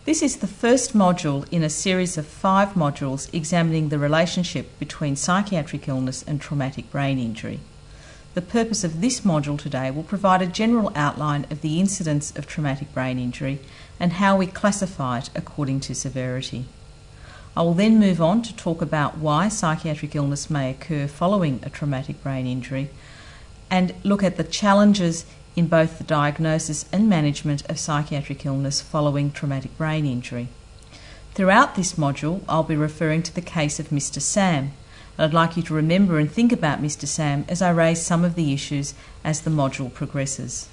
This is the first module in a series of 5 modules examining the relationship between psychiatric illness and traumatic brain injury. The purpose of this module today will provide a general outline of the incidence of traumatic brain injury and how we classify it according to severity. I will then move on to talk about why psychiatric illness may occur following a traumatic brain injury and look at the challenges in both the diagnosis and management of psychiatric illness following traumatic brain injury. Throughout this module, I'll be referring to the case of Mr. Sam, and I'd like you to remember and think about Mr. Sam as I raise some of the issues as the module progresses.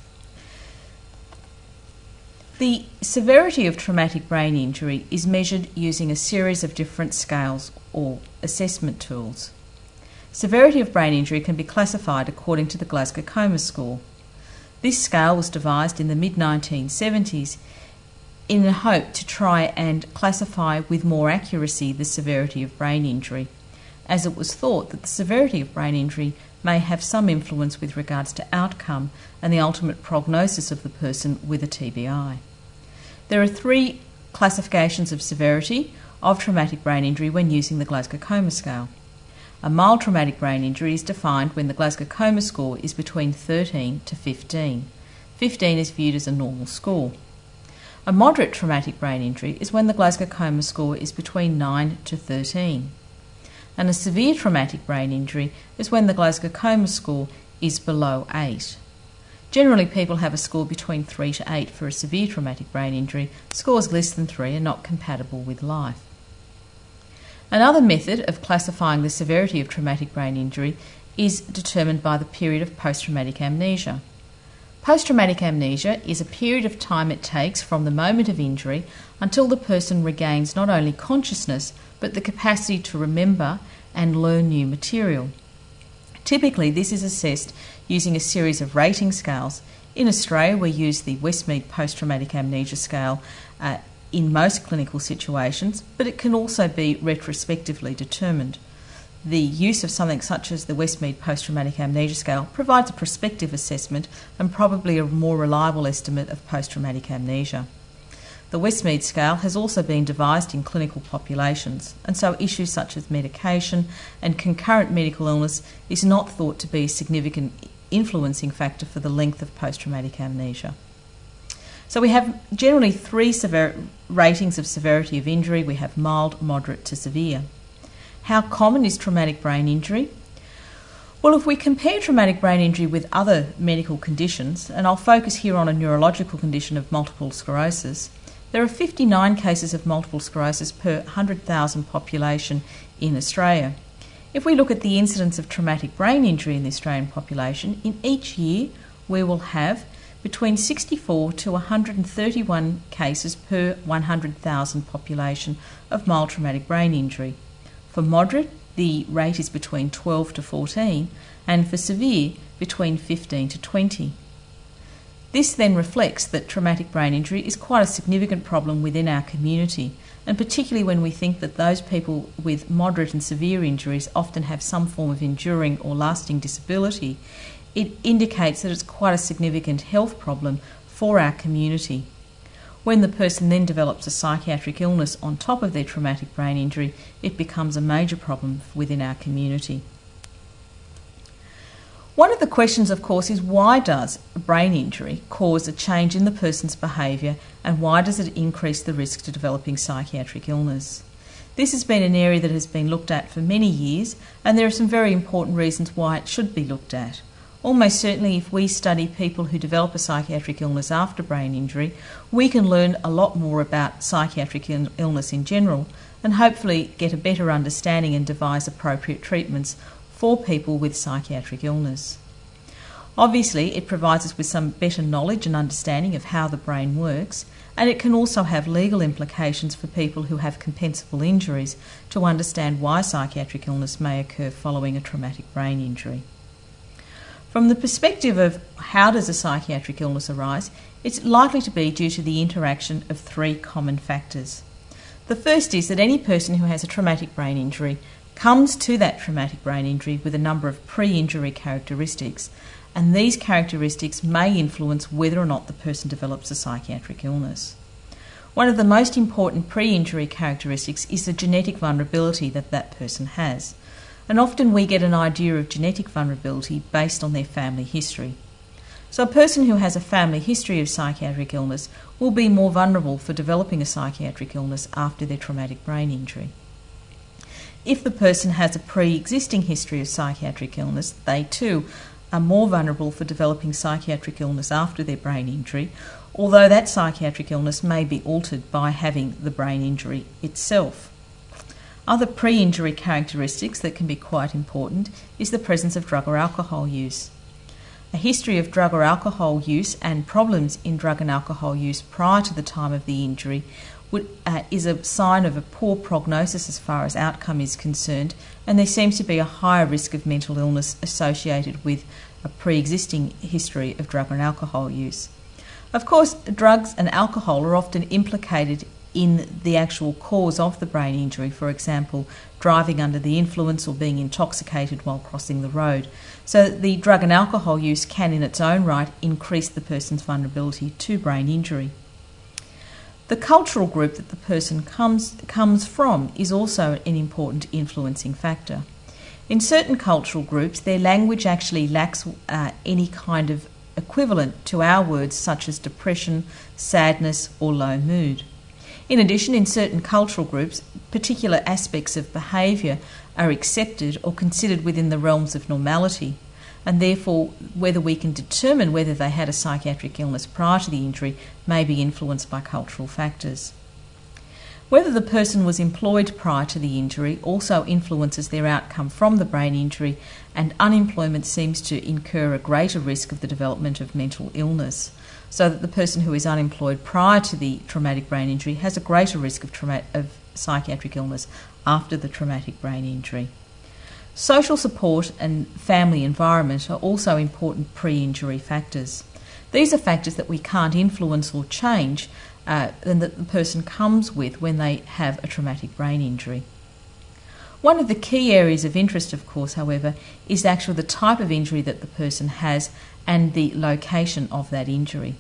The severity of traumatic brain injury is measured using a series of different scales or assessment tools. Severity of brain injury can be classified according to the Glasgow Coma Score. This scale was devised in the mid-1970s in the hope to try and classify with more accuracy the severity of brain injury, as it was thought that the severity of brain injury may have some influence with regards to outcome and the ultimate prognosis of the person with a TBI. There are 3 classifications of severity of traumatic brain injury when using the Glasgow Coma Scale. A mild traumatic brain injury is defined when the Glasgow Coma Score is between 13 to 15. 15 is viewed as a normal score. A moderate traumatic brain injury is when the Glasgow Coma Score is between 9 to 13. And a severe traumatic brain injury is when the Glasgow Coma Score is below 8. Generally, people have a score between 3 to 8 for a severe traumatic brain injury. Scores less than 3 are not compatible with life. Another method of classifying the severity of traumatic brain injury is determined by the period of post-traumatic amnesia. Post-traumatic amnesia is a period of time it takes from the moment of injury until the person regains not only consciousness but the capacity to remember and learn new material. Typically, this is assessed using a series of rating scales. In Australia, we use the Westmead Post-Traumatic Amnesia Scale in most clinical situations, but it can also be retrospectively determined. The use of something such as the Westmead Post-Traumatic Amnesia Scale provides a prospective assessment and probably a more reliable estimate of post-traumatic amnesia. The Westmead scale has also been devised in clinical populations, and so issues such as medication and concurrent medical illness is not thought to be a significant influencing factor for the length of post-traumatic amnesia. So we have generally 3 ratings of severity of injury. We have mild, moderate to severe. How common is traumatic brain injury? Well, if we compare traumatic brain injury with other medical conditions, and I'll focus here on a neurological condition of multiple sclerosis, there are 59 cases of multiple sclerosis per 100,000 population in Australia. If we look at the incidence of traumatic brain injury in the Australian population, in each year we will have between 64 to 131 cases per 100,000 population of mild traumatic brain injury. For moderate, the rate is between 12 to 14, and for severe, between 15 to 20. This then reflects that traumatic brain injury is quite a significant problem within our community, and particularly when we think that those people with moderate and severe injuries often have some form of enduring or lasting disability. It indicates that it's quite a significant health problem for our community. When the person then develops a psychiatric illness on top of their traumatic brain injury, it becomes a major problem within our community. One of the questions, of course, is why does a brain injury cause a change in the person's behaviour, and why does it increase the risk to developing psychiatric illness? This has been an area that has been looked at for many years, and there are some very important reasons why it should be looked at. Almost certainly, if we study people who develop a psychiatric illness after brain injury, we can learn a lot more about psychiatric illness in general and hopefully get a better understanding and devise appropriate treatments for people with psychiatric illness. Obviously, it provides us with some better knowledge and understanding of how the brain works, and it can also have legal implications for people who have compensable injuries to understand why psychiatric illness may occur following a traumatic brain injury. From the perspective of how does a psychiatric illness arise, it's likely to be due to the interaction of 3 common factors. The first is that any person who has a traumatic brain injury comes to that traumatic brain injury with a number of pre-injury characteristics, and these characteristics may influence whether or not the person develops a psychiatric illness. One of the most important pre-injury characteristics is the genetic vulnerability that that person has. And often we get an idea of genetic vulnerability based on their family history. So a person who has a family history of psychiatric illness will be more vulnerable for developing a psychiatric illness after their traumatic brain injury. If the person has a pre-existing history of psychiatric illness, they too are more vulnerable for developing psychiatric illness after their brain injury, although that psychiatric illness may be altered by having the brain injury itself. Other pre-injury characteristics that can be quite important is the presence of drug or alcohol use. A history of drug or alcohol use and problems in drug and alcohol use prior to the time of the injury is a sign of a poor prognosis as far as outcome is concerned, and there seems to be a higher risk of mental illness associated with a pre-existing history of drug and alcohol use. Of course, drugs and alcohol are often implicated in the actual cause of the brain injury, for example, driving under the influence or being intoxicated while crossing the road. So the drug and alcohol use can in its own right increase the person's vulnerability to brain injury. The cultural group that the person comes from is also an important influencing factor. In certain cultural groups, their language actually lacks any kind of equivalent to our words such as depression, sadness or low mood. In addition, in certain cultural groups, particular aspects of behaviour are accepted or considered within the realms of normality, and therefore whether we can determine whether they had a psychiatric illness prior to the injury may be influenced by cultural factors. Whether the person was employed prior to the injury also influences their outcome from the brain injury, and unemployment seems to incur a greater risk of the development of mental illness, so that the person who is unemployed prior to the traumatic brain injury has a greater risk of psychiatric illness after the traumatic brain injury. Social support and family environment are also important pre-injury factors. These are factors that we can't influence or change and that the person comes with when they have a traumatic brain injury. One of the key areas of interest, of course, however, is actually the type of injury that the person has and the location of that injury.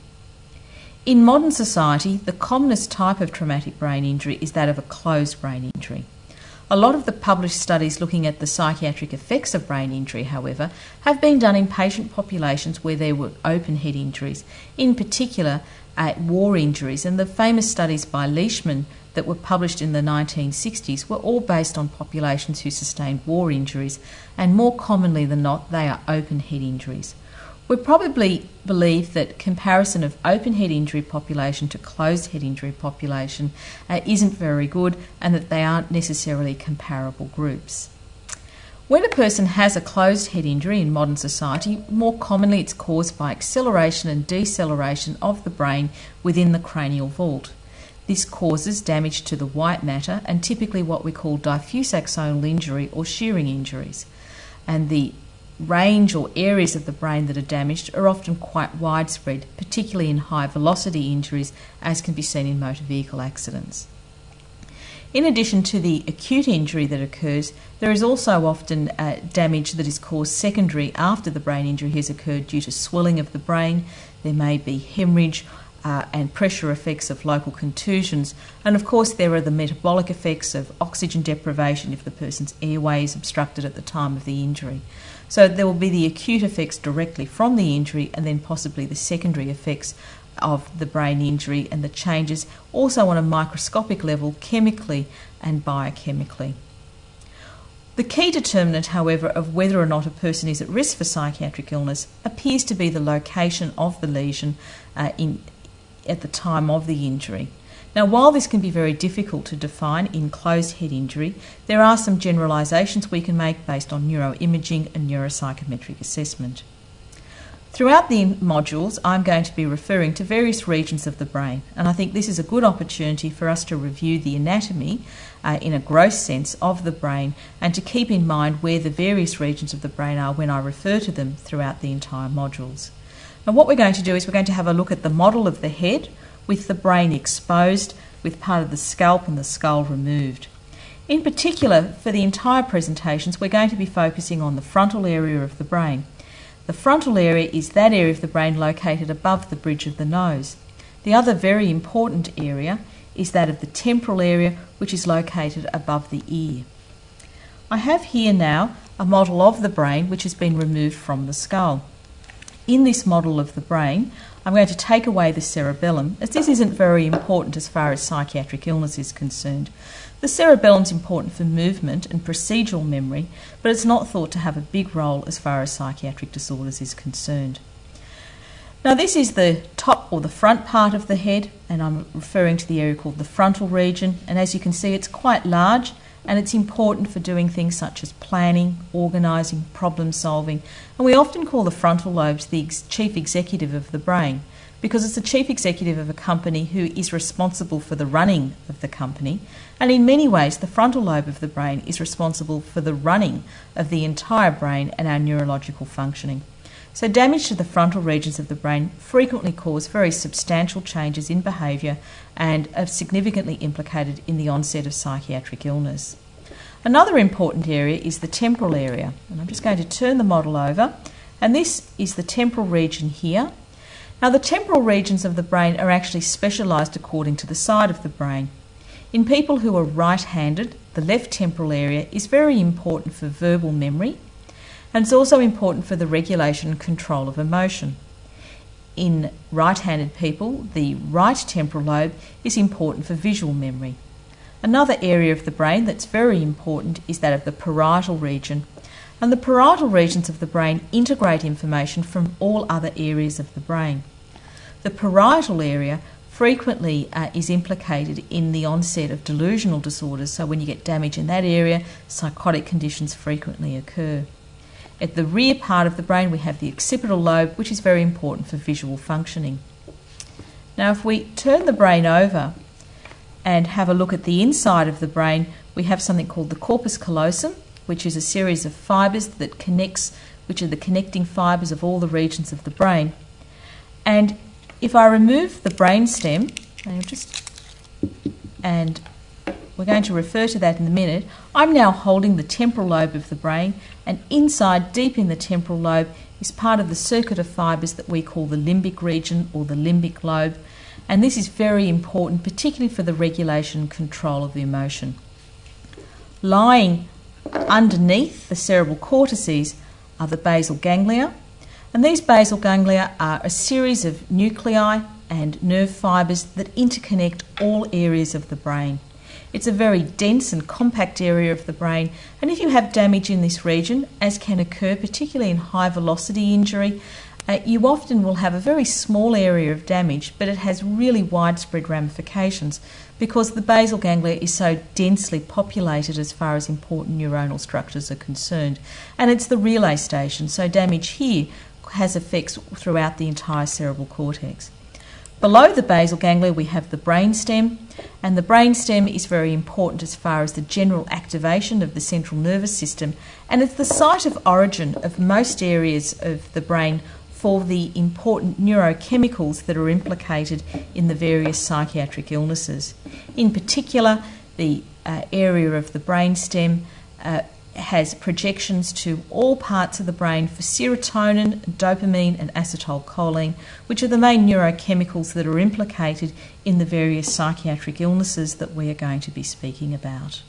In modern society, the commonest type of traumatic brain injury is that of a closed brain injury. A lot of the published studies looking at the psychiatric effects of brain injury, however, have been done in patient populations where there were open head injuries, in particular war injuries, and the famous studies by Leishman that were published in the 1960s were all based on populations who sustained war injuries, and more commonly than not, they are open head injuries. We probably believe that comparison of open head injury population to closed head injury population isn't very good, and that they aren't necessarily comparable groups. When a person has a closed head injury in modern society, more commonly it's caused by acceleration and deceleration of the brain within the cranial vault. This causes damage to the white matter and typically what we call diffuse axonal injury or shearing injuries. And the range or areas of the brain that are damaged are often quite widespread, particularly in high velocity injuries, as can be seen in motor vehicle accidents. In addition to the acute injury that occurs, there is also often damage that is caused secondary after the brain injury has occurred due to swelling of the brain. There may be hemorrhage and pressure effects of local contusions, and of course there are the metabolic effects of oxygen deprivation if the person's airway is obstructed at the time of the injury. So there will be the acute effects directly from the injury and then possibly the secondary effects of the brain injury and the changes also on a microscopic level chemically and biochemically. The key determinant, however, of whether or not a person is at risk for psychiatric illness appears to be the location of the lesion at the time of the injury. Now, while this can be very difficult to define in closed head injury, there are some generalisations we can make based on neuroimaging and neuropsychometric assessment. Throughout the modules, I'm going to be referring to various regions of the brain, and I think this is a good opportunity for us to review the anatomy in a gross sense of the brain and to keep in mind where the various regions of the brain are when I refer to them throughout the entire modules. And what we're going to do is we're going to have a look at the model of the head with the brain exposed, with part of the scalp and the skull removed. In particular, for the entire presentations, we're going to be focusing on the frontal area of the brain. The frontal area is that area of the brain located above the bridge of the nose. The other very important area is that of the temporal area, which is located above the ear. I have here now a model of the brain which has been removed from the skull. In this model of the brain, I'm going to take away the cerebellum, as this isn't very important as far as psychiatric illness is concerned. The cerebellum is important for movement and procedural memory, but it's not thought to have a big role as far as psychiatric disorders is concerned. Now this is the top or the front part of the head, and I'm referring to the area called the frontal region, and as you can see it's quite large and it's important for doing things such as planning, organising, problem solving, and we often call the frontal lobes the chief executive of the brain because it's the chief executive of a company who is responsible for the running of the company, and in many ways the frontal lobe of the brain is responsible for the running of the entire brain and our neurological functioning. So damage to the frontal regions of the brain frequently cause very substantial changes in behaviour and are significantly implicated in the onset of psychiatric illness. Another important area is the temporal area, and I'm just going to turn the model over, and this is the temporal region here. Now the temporal regions of the brain are actually specialised according to the side of the brain. In people who are right-handed, the left temporal area is very important for verbal memory, and it's also important for the regulation and control of emotion. In right-handed people, the right temporal lobe is important for visual memory. Another area of the brain that's very important is that of the parietal region, and the parietal regions of the brain integrate information from all other areas of the brain. The parietal area frequently is implicated in the onset of delusional disorders, so when you get damage in that area, psychotic conditions frequently occur. At the rear part of the brain we have the occipital lobe, which is very important for visual functioning. Now if we turn the brain over and have a look at the inside of the brain, we have something called the corpus callosum, which is a series of fibres that connects, which are the connecting fibres of all the regions of the brain. And if I remove the brainstem, and we're going to refer to that in a minute, I'm now holding the temporal lobe of the brain, and inside, deep in the temporal lobe, is part of the circuit of fibres that we call the limbic region or the limbic lobe, and this is very important, particularly for the regulation and control of the emotion. Lying underneath the cerebral cortices are the basal ganglia, and these basal ganglia are a series of nuclei and nerve fibres that interconnect all areas of the brain. It's a very dense and compact area of the brain, and if you have damage in this region, as can occur particularly in high velocity injury, you often will have a very small area of damage, but it has really widespread ramifications because the basal ganglia is so densely populated as far as important neuronal structures are concerned. And it's the relay station, so damage here has effects throughout the entire cerebral cortex. Below the basal ganglia we have the brainstem, and the brainstem is very important as far as the general activation of the central nervous system, and it's the site of origin of most areas of the brain for the important neurochemicals that are implicated in the various psychiatric illnesses. In particular, the area of the brainstem has projections to all parts of the brain for serotonin, dopamine and acetylcholine, which are the main neurochemicals that are implicated in the various psychiatric illnesses that we are going to be speaking about.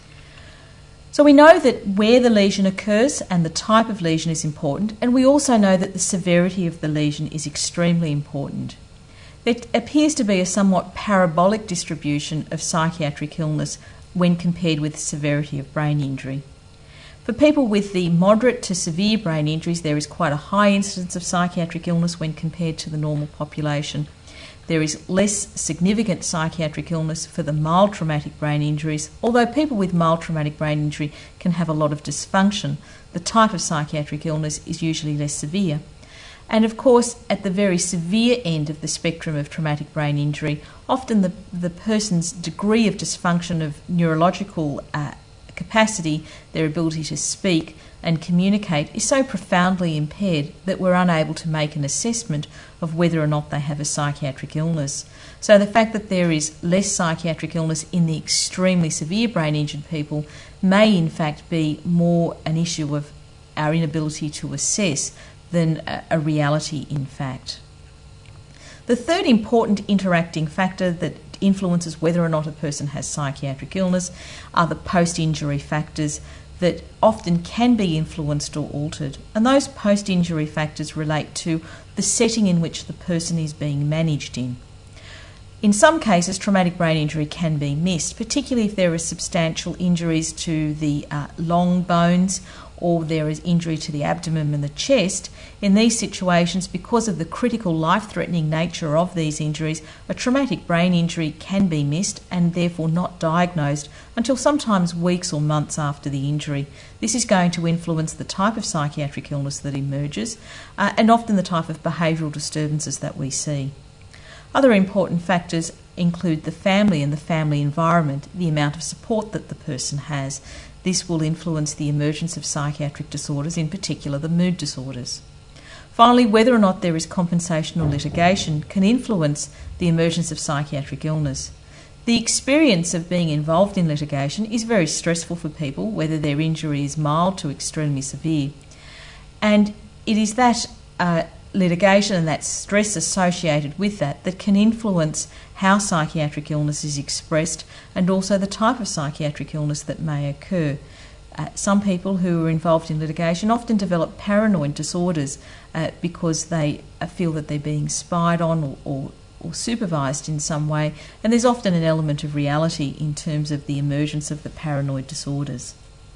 So we know that where the lesion occurs and the type of lesion is important, and we also know that the severity of the lesion is extremely important. There appears to be a somewhat parabolic distribution of psychiatric illness when compared with the severity of brain injury. For people with the moderate to severe brain injuries, there is quite a high incidence of psychiatric illness when compared to the normal population. There is less significant psychiatric illness for the mild traumatic brain injuries, although people with mild traumatic brain injury can have a lot of dysfunction. The type of psychiatric illness is usually less severe. And of course, at the very severe end of the spectrum of traumatic brain injury, often the person's degree of dysfunction of neurological capacity, their ability to speak and communicate, is so profoundly impaired that we're unable to make an assessment of whether or not they have a psychiatric illness. So the fact that there is less psychiatric illness in the extremely severe brain injured people may in fact be more an issue of our inability to assess than a reality in fact. The third important interacting factor that influences whether or not a person has psychiatric illness are the post-injury factors that often can be influenced or altered. And those post-injury factors relate to the setting in which the person is being managed in. In some cases, traumatic brain injury can be missed, particularly if there are substantial injuries to the long bones or there is injury to the abdomen and the chest. In these situations, because of the critical life-threatening nature of these injuries, a traumatic brain injury can be missed and therefore not diagnosed until sometimes weeks or months after the injury. This is going to influence the type of psychiatric illness that emerges and often the type of behavioural disturbances that we see. Other important factors include the family and the family environment, the amount of support that the person has. This will influence the emergence of psychiatric disorders, in particular the mood disorders. Finally, whether or not there is compensation or litigation can influence the emergence of psychiatric illness. The experience of being involved in litigation is very stressful for people, whether their injury is mild to extremely severe. And it is that litigation and that stress associated with that that can influence how psychiatric illness is expressed and also the type of psychiatric illness that may occur. Some people who are involved in litigation often develop paranoid disorders because they feel that they're being spied on or supervised in some way, and there's often an element of reality in terms of the emergence of the paranoid disorders.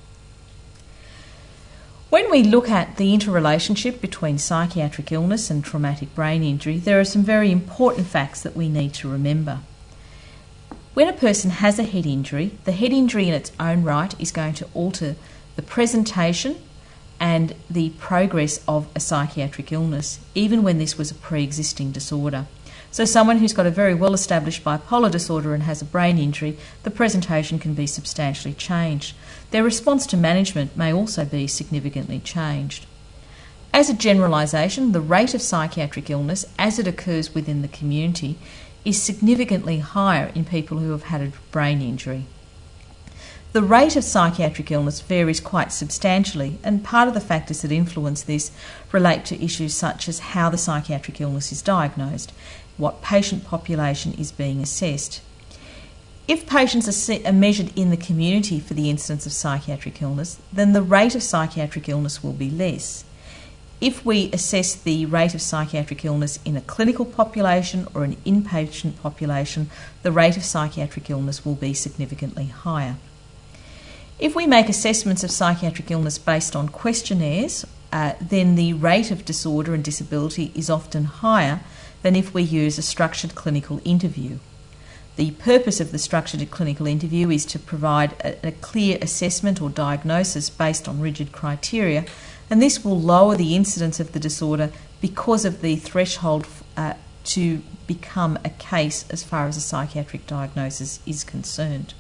When we look at the interrelationship between psychiatric illness and traumatic brain injury, there are some very important facts that we need to remember. When a person has a head injury, the head injury in its own right is going to alter the presentation and the progress of a psychiatric illness, even when this was a pre-existing disorder. So someone who's got a very well-established bipolar disorder and has a brain injury, the presentation can be substantially changed. Their response to management may also be significantly changed. As a generalisation, the rate of psychiatric illness as it occurs within the community is significantly higher in people who have had a brain injury. The rate of psychiatric illness varies quite substantially, and part of the factors that influence this relate to issues such as how the psychiatric illness is diagnosed, what patient population is being assessed. If patients are measured in the community for the incidence of psychiatric illness, then the rate of psychiatric illness will be less. If we assess the rate of psychiatric illness in a clinical population or an inpatient population, the rate of psychiatric illness will be significantly higher. If we make assessments of psychiatric illness based on questionnaires, then the rate of disorder and disability is often higher than if we use a structured clinical interview. The purpose of the structured clinical interview is to provide a clear assessment or diagnosis based on rigid criteria, and this will lower the incidence of the disorder because of the threshold to become a case as far as a psychiatric diagnosis is concerned.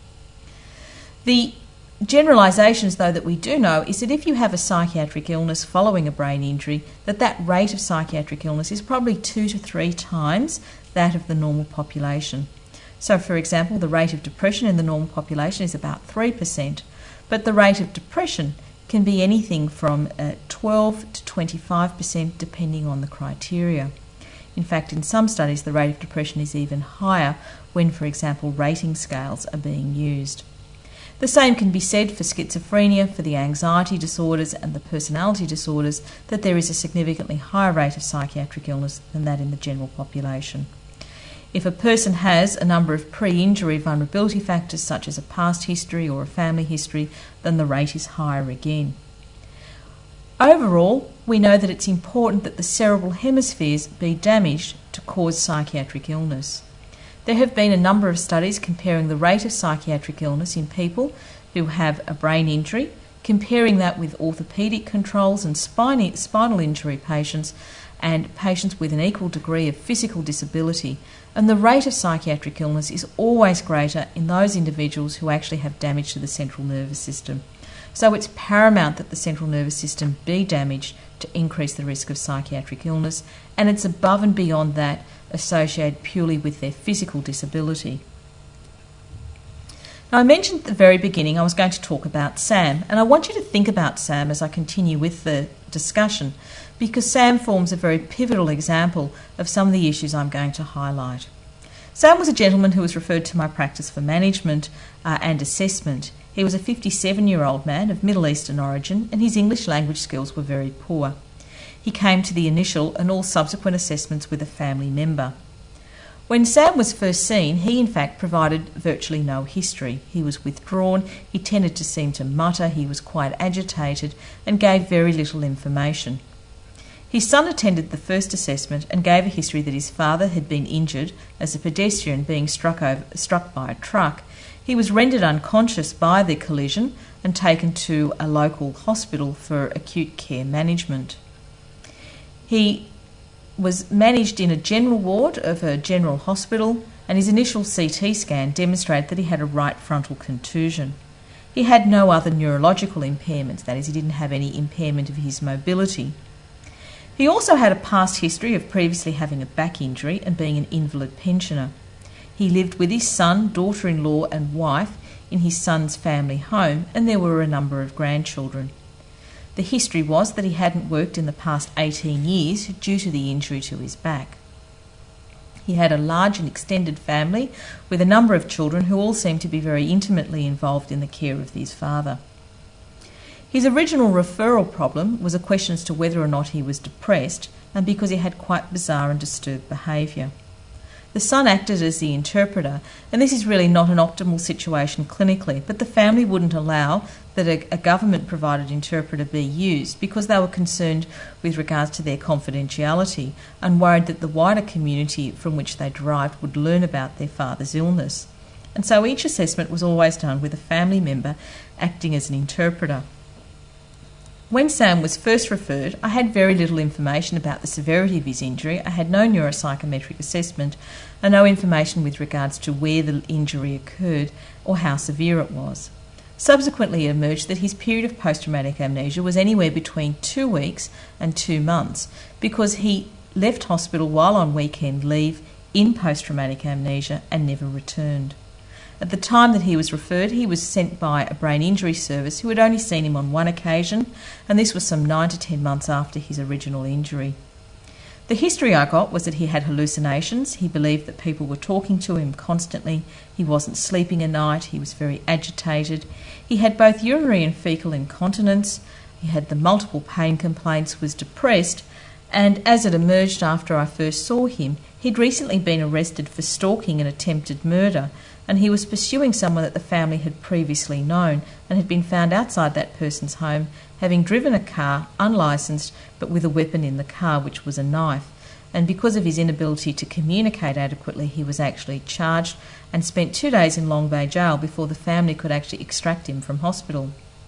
The generalisations, though, that we do know is that if you have a psychiatric illness following a brain injury, that rate of psychiatric illness is probably 2 to 3 times that of the normal population. So, for example, the rate of depression in the normal population is about 3%, but the rate of depression can be anything from 12 to 25% depending on the criteria. In fact, in some studies, the rate of depression is even higher when, for example, rating scales are being used. The same can be said for schizophrenia, for the anxiety disorders and the personality disorders, that there is a significantly higher rate of psychiatric illness than that in the general population. If a person has a number of pre-injury vulnerability factors such as a past history or a family history, then the rate is higher again. Overall, we know that it's important that the cerebral hemispheres be damaged to cause psychiatric illness. There have been a number of studies comparing the rate of psychiatric illness in people who have a brain injury, comparing that with orthopaedic controls and spinal injury patients and patients with an equal degree of physical disability, and the rate of psychiatric illness is always greater in those individuals who actually have damage to the central nervous system. So it's paramount that the central nervous system be damaged to increase the risk of psychiatric illness, and it's above and beyond that associated purely with their physical disability. Now, I mentioned at the very beginning I was going to talk about SAM, and I want you to think about SAM as I continue with the discussion, because SAM forms a very pivotal example of some of the issues I'm going to highlight. Sam was a gentleman who was referred to my practice for management and assessment. He was a 57-year-old man of Middle Eastern origin, and his English language skills were very poor. He came to the initial and all subsequent assessments with a family member. When Sam was first seen, he in fact provided virtually no history. He was withdrawn, he tended to seem to mutter, he was quite agitated and gave very little information. His son attended the first assessment and gave a history that his father had been injured as a pedestrian being struck by a truck. He was rendered unconscious by the collision and taken to a local hospital for acute care management. He was managed in a general ward of a general hospital, and his initial CT scan demonstrated that he had a right frontal contusion. He had no other neurological impairments, that is, he didn't have any impairment of his mobility. He also had a past history of previously having a back injury and being an invalid pensioner. He lived with his son, daughter-in-law and wife in his son's family home, and there were a number of grandchildren. The history was that he hadn't worked in the past 18 years due to the injury to his back. He had a large and extended family with a number of children who all seemed to be very intimately involved in the care of his father. His original referral problem was a question as to whether or not he was depressed, and because he had quite bizarre and disturbed behaviour. The son acted as the interpreter, and this is really not an optimal situation clinically, but the family wouldn't allow that a government-provided interpreter be used because they were concerned with regards to their confidentiality and worried that the wider community from which they derived would learn about their father's illness. And so each assessment was always done with a family member acting as an interpreter. When Sam was first referred, I had very little information about the severity of his injury. I had no neuropsychometric assessment and no information with regards to where the injury occurred or how severe it was. Subsequently, it emerged that his period of post-traumatic amnesia was anywhere between 2 weeks and 2 months because he left hospital while on weekend leave in post-traumatic amnesia and never returned. At the time that he was referred, he was sent by a brain injury service who had only seen him on one occasion, and this was some 9 to 10 months after his original injury. The history I got was that he had hallucinations. He believed that people were talking to him constantly. He wasn't sleeping a night. He was very agitated. He had both urinary and fecal incontinence. He had the multiple pain complaints, was depressed, and as it emerged after I first saw him, he'd recently been arrested for stalking and attempted murder, and he was pursuing someone that the family had previously known and had been found outside that person's home, having driven a car, unlicensed, but with a weapon in the car, which was a knife. And because of his inability to communicate adequately, he was actually charged and spent 2 days in Long Bay Jail before the family could actually extract him from hospital.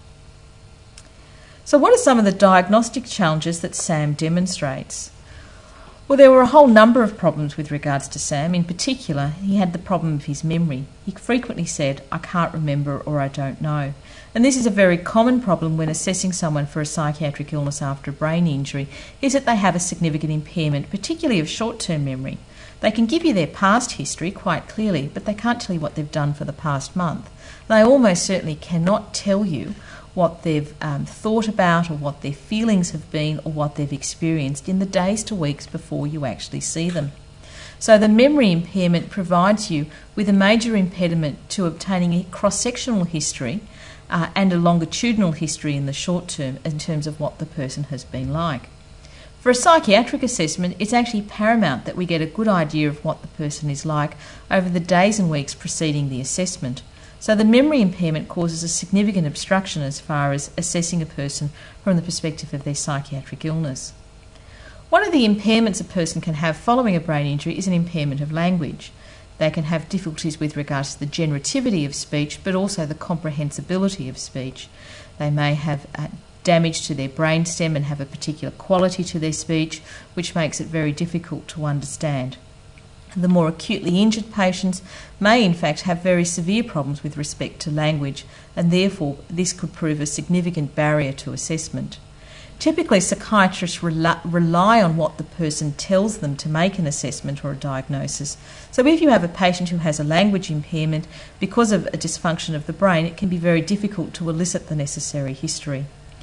So what are some of the diagnostic challenges that Sam demonstrates? Well, there were a whole number of problems with regards to Sam. In particular, he had the problem of his memory. He frequently said, "I can't remember," or "I don't know." And this is a very common problem when assessing someone for a psychiatric illness after a brain injury, is that they have a significant impairment, particularly of short-term memory. They can give you their past history quite clearly, but they can't tell you what they've done for the past month. They almost certainly cannot tell you what they've thought about or what their feelings have been or what they've experienced in the days to weeks before you actually see them. So the memory impairment provides you with a major impediment to obtaining a cross-sectional history and a longitudinal history in the short term in terms of what the person has been like. For a psychiatric assessment, it's actually paramount that we get a good idea of what the person is like over the days and weeks preceding the assessment. So the memory impairment causes a significant obstruction as far as assessing a person from the perspective of their psychiatric illness. One of the impairments a person can have following a brain injury is an impairment of language. They can have difficulties with regards to the generativity of speech, but also the comprehensibility of speech. They may have damage to their brainstem and have a particular quality to their speech, which makes it very difficult to understand. The more acutely injured patients may in fact have very severe problems with respect to language, and therefore this could prove a significant barrier to assessment. Typically, psychiatrists rely on what the person tells them to make an assessment or a diagnosis. So if you have a patient who has a language impairment because of a dysfunction of the brain, it can be very difficult to elicit the necessary history.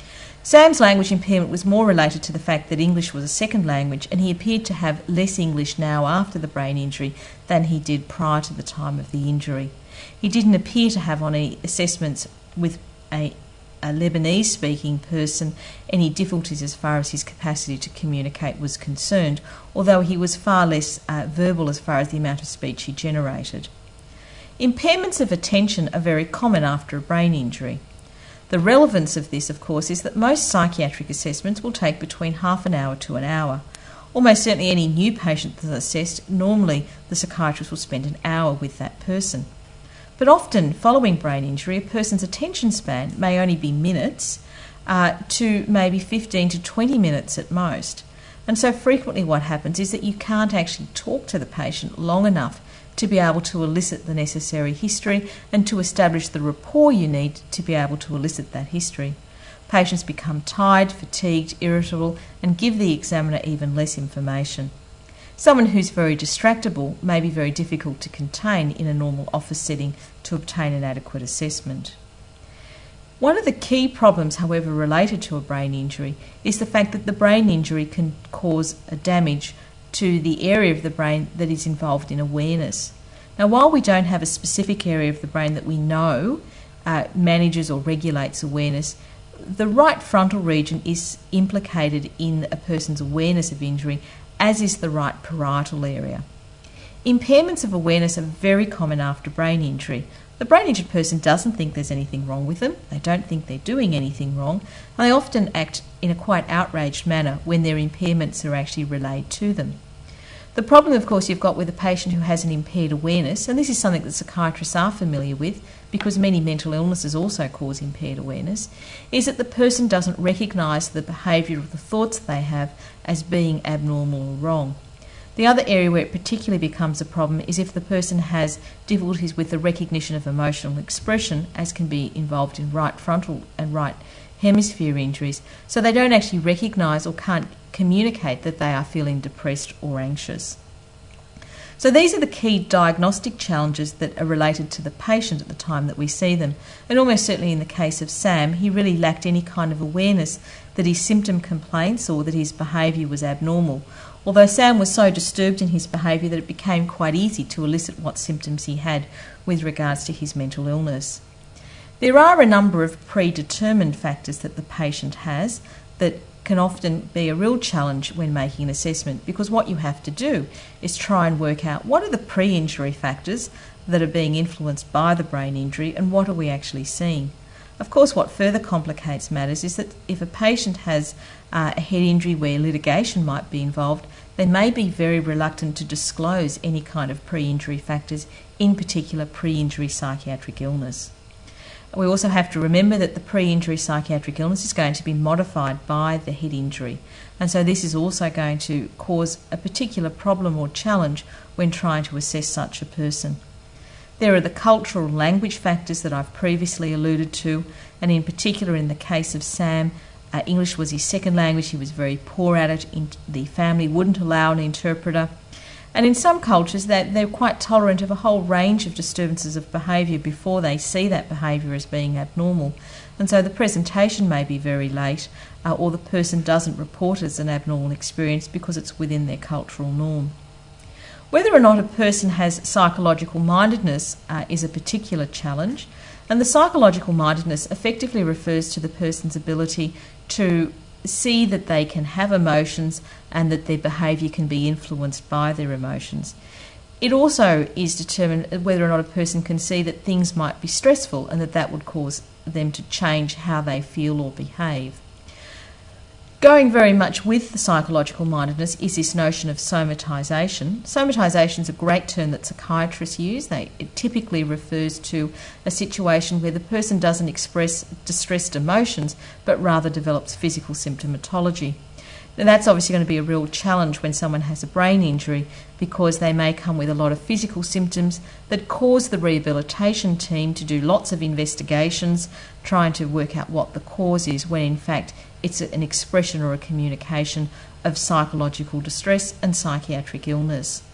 Sam's language impairment was more related to the fact that English was a second language, and he appeared to have less English now after the brain injury than he did prior to the time of the injury. He didn't appear to have on any assessments with a Lebanese-speaking person any difficulties as far as his capacity to communicate was concerned, although he was far less verbal as far as the amount of speech he generated. Impairments of attention are very common after a brain injury. The relevance of this, of course, is that most psychiatric assessments will take between half an hour to an hour. Almost certainly any new patient that's assessed, normally the psychiatrist will spend an hour with that person. But often, following brain injury, a person's attention span may only be minutes to maybe 15 to 20 minutes at most. And so frequently what happens is that you can't actually talk to the patient long enough to be able to elicit the necessary history and to establish the rapport you need to be able to elicit that history. Patients become tired, fatigued, irritable, and give the examiner even less information. Someone who's very distractible may be very difficult to contain in a normal office setting to obtain an adequate assessment. One of the key problems, however, related to a brain injury is the fact that the brain injury can cause a damage to the area of the brain that is involved in awareness. Now, while we don't have a specific area of the brain that we know manages or regulates awareness, the right frontal region is implicated in a person's awareness of injury, as is the right parietal area. Impairments of awareness are very common after brain injury. The brain injured person doesn't think there's anything wrong with them, they don't think they're doing anything wrong, and they often act in a quite outraged manner when their impairments are actually relayed to them. The problem, of course, you've got with a patient who has an impaired awareness, and this is something that psychiatrists are familiar with because many mental illnesses also cause impaired awareness, is that the person doesn't recognise the behaviour or the thoughts they have as being abnormal or wrong. The other area where it particularly becomes a problem is if the person has difficulties with the recognition of emotional expression, as can be involved in right frontal and right hemisphere injuries, so they don't actually recognise or can't communicate that they are feeling depressed or anxious. So these are the key diagnostic challenges that are related to the patient at the time that we see them. And almost certainly in the case of Sam, he really lacked any kind of awareness that his symptom complaints or that his behaviour was abnormal. Although Sam was so disturbed in his behaviour that it became quite easy to elicit what symptoms he had with regards to his mental illness. There are a number of predetermined factors that the patient has that can often be a real challenge when making an assessment, because what you have to do is try and work out what are the pre-injury factors that are being influenced by the brain injury and what are we actually seeing. Of course, what further complicates matters is that if a patient has a head injury where litigation might be involved, they may be very reluctant to disclose any kind of pre-injury factors, in particular pre-injury psychiatric illness. We also have to remember that the pre-injury psychiatric illness is going to be modified by the head injury, and so this is also going to cause a particular problem or challenge when trying to assess such a person. There are the cultural language factors that I've previously alluded to, and in particular in the case of Sam, English was his second language. He was very poor at it. The family wouldn't allow an interpreter. And in some cultures, they're quite tolerant of a whole range of disturbances of behaviour before they see that behaviour as being abnormal. And so the presentation may be very late, or the person doesn't report it as an abnormal experience because it's within their cultural norm. Whether or not a person has psychological mindedness is a particular challenge, and the psychological mindedness effectively refers to the person's ability to see that they can have emotions and that their behaviour can be influenced by their emotions. It also is determined whether or not a person can see that things might be stressful and that would cause them to change how they feel or behave. Going very much with the psychological mindedness is this notion of somatisation. Somatisation is a great term that psychiatrists use. It typically refers to a situation where the person doesn't express distressed emotions but rather develops physical symptomatology. Now, that's obviously going to be a real challenge when someone has a brain injury, because they may come with a lot of physical symptoms that cause the rehabilitation team to do lots of investigations trying to work out what the cause is, when in fact it's an expression or a communication of psychological distress and psychiatric illness.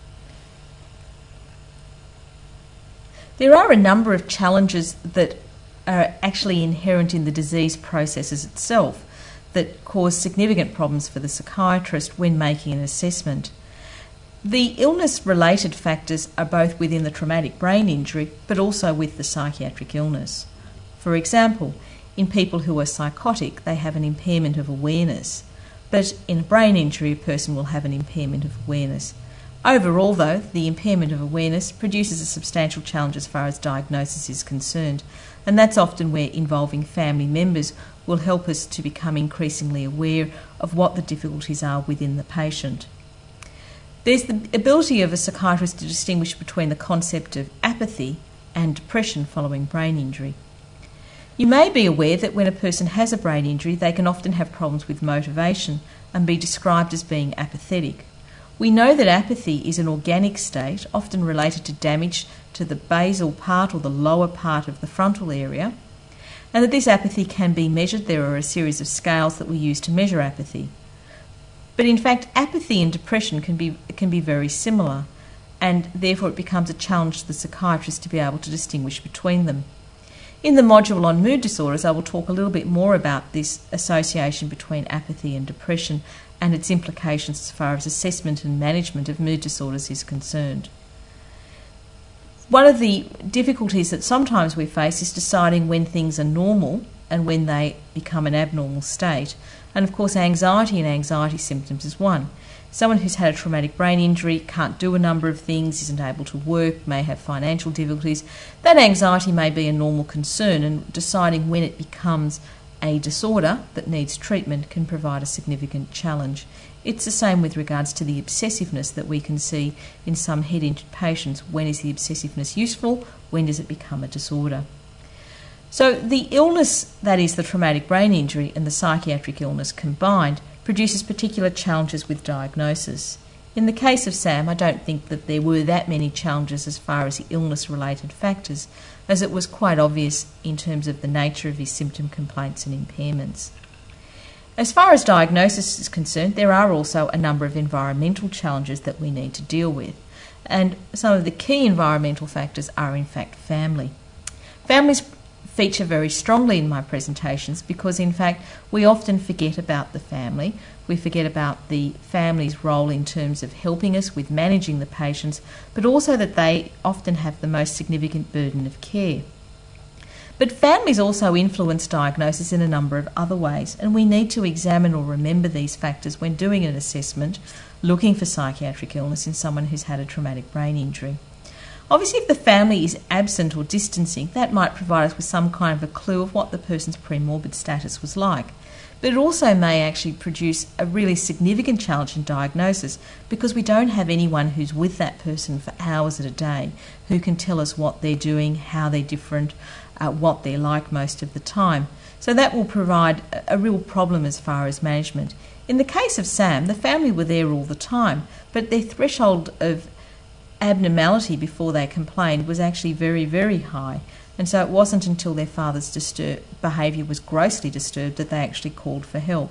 There are a number of challenges that are actually inherent in the disease processes itself. that cause significant problems for the psychiatrist when making an assessment. The illness-related factors are both within the traumatic brain injury but also with the psychiatric illness. For example, in people who are psychotic, they have an impairment of awareness, but in a brain injury, a person will have an impairment of awareness. Overall, though, the impairment of awareness produces a substantial challenge as far as diagnosis is concerned, and that's often where involving family members will help us to become increasingly aware of what the difficulties are within the patient. There's the ability of a psychiatrist to distinguish between the concept of apathy and depression following brain injury. You may be aware that when a person has a brain injury, they can often have problems with motivation and be described as being apathetic. We know that apathy is an organic state, often related to damage to the basal part or the lower part of the frontal area, and that this apathy can be measured. There are a series of scales that we use to measure apathy. But in fact, apathy and depression can be very similar, and therefore it becomes a challenge to the psychiatrist to be able to distinguish between them. In the module on mood disorders, I will talk a little bit more about this association between apathy and depression and its implications as far as assessment and management of mood disorders is concerned. One of the difficulties that sometimes we face is deciding when things are normal and when they become an abnormal state. And of course, anxiety and anxiety symptoms is one. Someone who's had a traumatic brain injury can't do a number of things, isn't able to work, may have financial difficulties. That anxiety may be a normal concern, and deciding when it becomes a disorder that needs treatment can provide a significant challenge. It's the same with regards to the obsessiveness that we can see in some head-injured patients. When is the obsessiveness useful? When does it become a disorder? So the illness, that is the traumatic brain injury, and the psychiatric illness combined produces particular challenges with diagnosis. In the case of Sam, I don't think that there were that many challenges as far as the illness-related factors, as it was quite obvious in terms of the nature of his symptom complaints and impairments. As far as diagnosis is concerned, there are also a number of environmental challenges that we need to deal with, and some of the key environmental factors are in fact family. Families feature very strongly in my presentations because in fact we often forget about the family. We forget about the family's role in terms of helping us with managing the patients, but also that they often have the most significant burden of care. But families also influence diagnosis in a number of other ways, and we need to examine or remember these factors when doing an assessment looking for psychiatric illness in someone who's had a traumatic brain injury. Obviously, if the family is absent or distancing, that might provide us with some kind of a clue of what the person's premorbid status was like. But it also may actually produce a really significant challenge in diagnosis because we don't have anyone who's with that person for hours at a day who can tell us what they're doing, how they're different, what they're like most of the time. So that will provide a real problem as far as management. In the case of Sam, the family were there all the time, but their threshold of abnormality before they complained was actually very, very high. And so it wasn't until their father's behaviour was grossly disturbed that they actually called for help.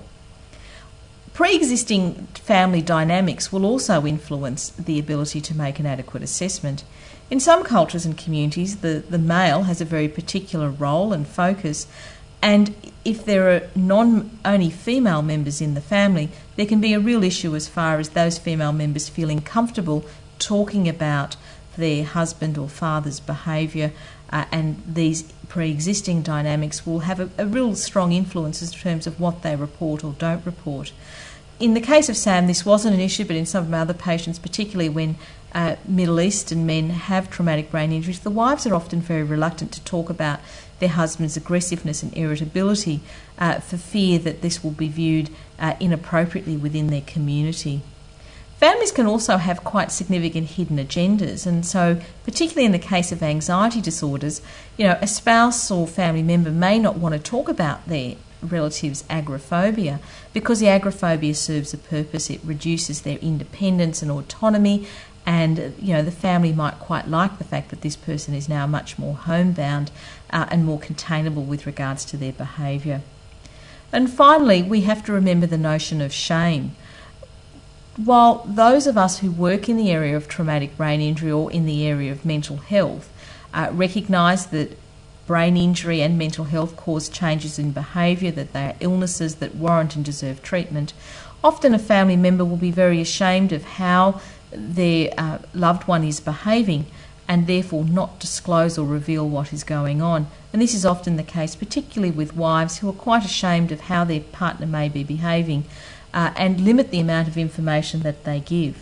Pre-existing family dynamics will also influence the ability to make an adequate assessment. In some cultures and communities, the male has a very particular role and focus, and if there are only female members in the family, there can be a real issue as far as those female members feeling comfortable talking about their husband or father's behaviour, and these pre-existing dynamics will have a real strong influence in terms of what they report or don't report. In the case of Sam, this wasn't an issue, but in some of my other patients, particularly when Middle Eastern men have traumatic brain injuries, the wives are often very reluctant to talk about their husband's aggressiveness and irritability for fear that this will be viewed inappropriately within their community. Families can also have quite significant hidden agendas, and so particularly in the case of anxiety disorders, a spouse or family member may not want to talk about their relative's agoraphobia because the agoraphobia serves a purpose. It reduces their independence and autonomy, and the family might quite like the fact that this person is now much more homebound and more containable with regards to their behaviour. And finally, we have to remember the notion of shame. While those of us who work in the area of traumatic brain injury or in the area of mental health recognise that brain injury and mental health cause changes in behaviour, that they are illnesses that warrant and deserve treatment. Often a family member will be very ashamed of how their loved one is behaving and therefore not disclose or reveal what is going on. And this is often the case, particularly with wives who are quite ashamed of how their partner may be behaving and limit the amount of information that they give.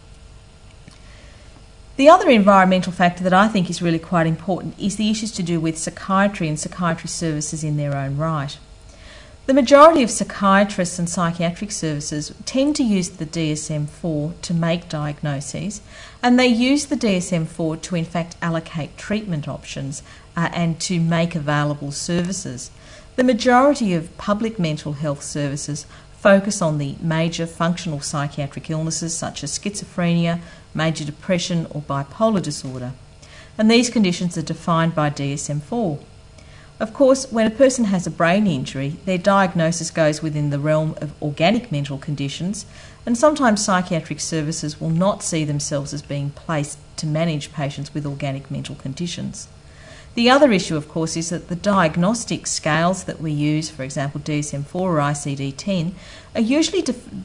The other environmental factor that I think is really quite important is the issues to do with psychiatry and psychiatry services in their own right. The majority of psychiatrists and psychiatric services tend to use the DSM-4 to make diagnoses, and they use the DSM-4 to in fact allocate treatment options and to make available services. The majority of public mental health services focus on the major functional psychiatric illnesses such as schizophrenia, major depression or bipolar disorder, and these conditions are defined by DSM-4. Of course, when a person has a brain injury, their diagnosis goes within the realm of organic mental conditions, and sometimes psychiatric services will not see themselves as being placed to manage patients with organic mental conditions. The other issue, of course, is that the diagnostic scales that we use, for example DSM-4 or ICD-10, are usually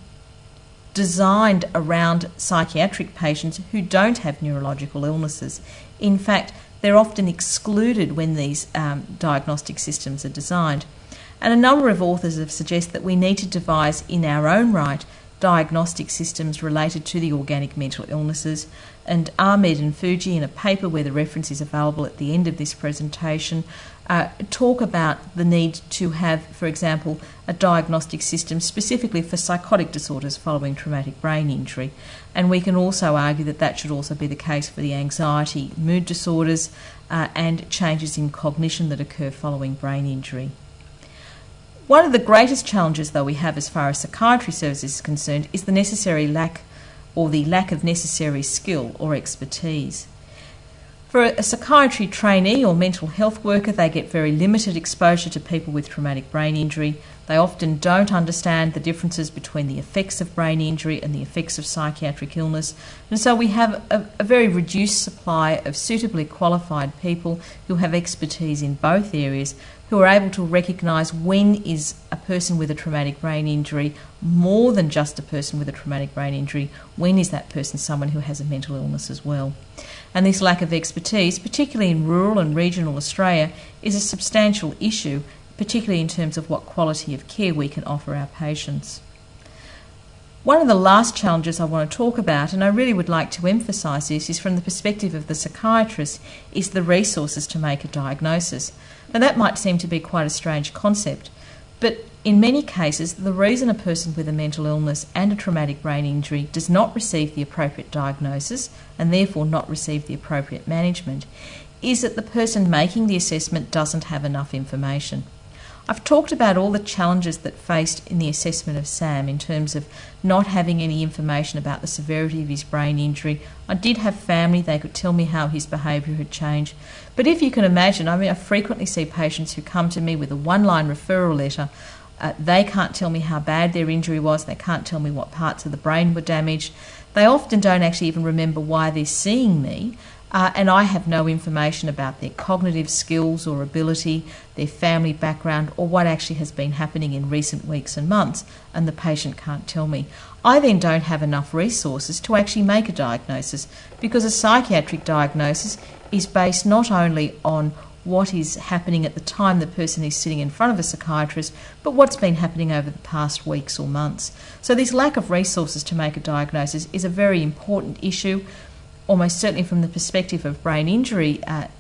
designed around psychiatric patients who don't have neurological illnesses. In fact, they're often excluded when these diagnostic systems are designed. And a number of authors have suggested that we need to devise in our own right diagnostic systems related to the organic mental illnesses. And Ahmed and Fuji, in a paper where the reference is available at the end of this presentation, talk about the need to have, for example, a diagnostic system specifically for psychotic disorders following traumatic brain injury. And we can also argue that that should also be the case for the anxiety, mood disorders, and changes in cognition that occur following brain injury. One of the greatest challenges, though, we have as far as psychiatry services is concerned is the necessary lack of necessary skill or expertise. For a psychiatry trainee or mental health worker, they get very limited exposure to people with traumatic brain injury. They often don't understand the differences between the effects of brain injury and the effects of psychiatric illness. And so we have a very reduced supply of suitably qualified people who have expertise in both areas, who are able to recognise when is a person with a traumatic brain injury more than just a person with a traumatic brain injury, when is that person someone who has a mental illness as well. And this lack of expertise, particularly in rural and regional Australia, is a substantial issue, particularly in terms of what quality of care we can offer our patients. One of the last challenges I want to talk about, and I really would like to emphasise this, is from the perspective of the psychiatrist, is the resources to make a diagnosis. Now that might seem to be quite a strange concept, but in many cases the reason a person with a mental illness and a traumatic brain injury does not receive the appropriate diagnosis and therefore not receive the appropriate management is that the person making the assessment doesn't have enough information. I've talked about all the challenges that faced in the assessment of Sam in terms of not having any information about the severity of his brain injury. I did have family, they could tell me how his behaviour had changed. But if you can imagine, I frequently see patients who come to me with a one-line referral letter. They can't tell me how bad their injury was, they can't tell me what parts of the brain were damaged. They often don't actually even remember why they're seeing me. And I have no information about their cognitive skills or ability, their family background, or what actually has been happening in recent weeks and months, and the patient can't tell me. I then don't have enough resources to actually make a diagnosis, because a psychiatric diagnosis is based not only on what is happening at the time the person is sitting in front of a psychiatrist, but what's been happening over the past weeks or months. So this lack of resources to make a diagnosis is a very important issue. Almost certainly from the perspective of brain injury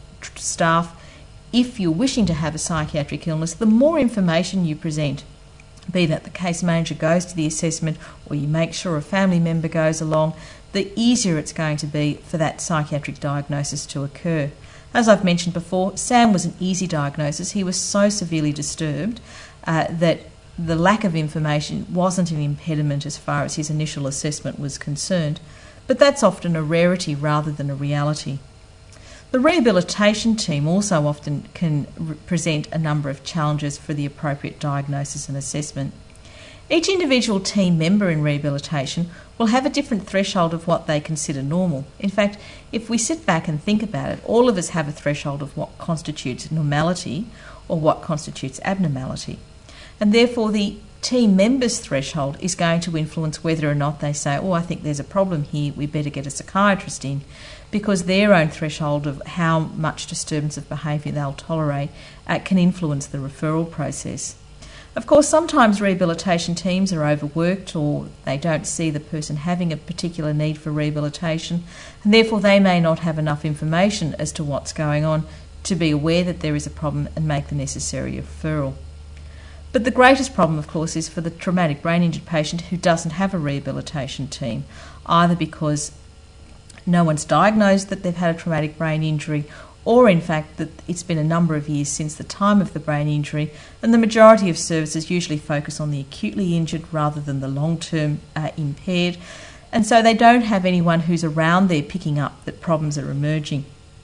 staff, if you're wishing to have a psychiatric illness, the more information you present, be that the case manager goes to the assessment or you make sure a family member goes along, the easier it's going to be for that psychiatric diagnosis to occur. As I've mentioned before, Sam was an easy diagnosis. He was so severely disturbed that the lack of information wasn't an impediment as far as his initial assessment was concerned. But that's often a rarity rather than a reality. The rehabilitation team also often can present a number of challenges for the appropriate diagnosis and assessment. Each individual team member in rehabilitation will have a different threshold of what they consider normal. In fact, if we sit back and think about it, all of us have a threshold of what constitutes normality or what constitutes abnormality. And therefore, the team member's threshold is going to influence whether or not they say, oh, I think there's a problem here, we better get a psychiatrist in, because their own threshold of how much disturbance of behaviour they'll tolerate can influence the referral process. Of course, sometimes rehabilitation teams are overworked, or they don't see the person having a particular need for rehabilitation, and therefore they may not have enough information as to what's going on to be aware that there is a problem and make the necessary referral. But the greatest problem, of course, is for the traumatic brain injured patient who doesn't have a rehabilitation team, either because no one's diagnosed that they've had a traumatic brain injury, or in fact that it's been a number of years since the time of the brain injury, and the majority of services usually focus on the acutely injured rather than the long-term impaired, and so they don't have anyone who's around there picking up that problems are emerging.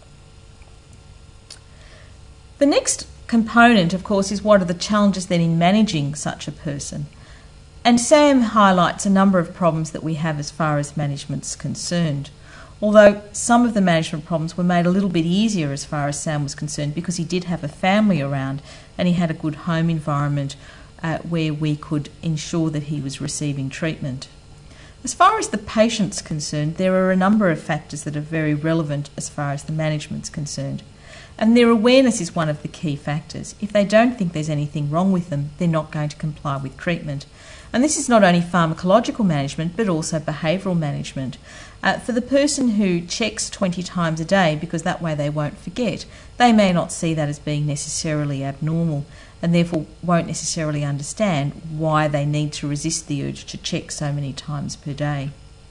The next component, of course, is what are the challenges then in managing such a person. And Sam highlights a number of problems that we have as far as management's concerned. Although some of the management problems were made a little bit easier as far as Sam was concerned, because he did have a family around and he had a good home environment where we could ensure that he was receiving treatment. As far as the patient's concerned, there are a number of factors that are very relevant as far as the management's concerned. And their awareness is one of the key factors. If they don't think there's anything wrong with them, they're not going to comply with treatment. And this is not only pharmacological management, but also behavioural management. For the person who checks 20 times a day, because that way they won't forget, they may not see that as being necessarily abnormal, and therefore won't necessarily understand why they need to resist the urge to check so many times per day.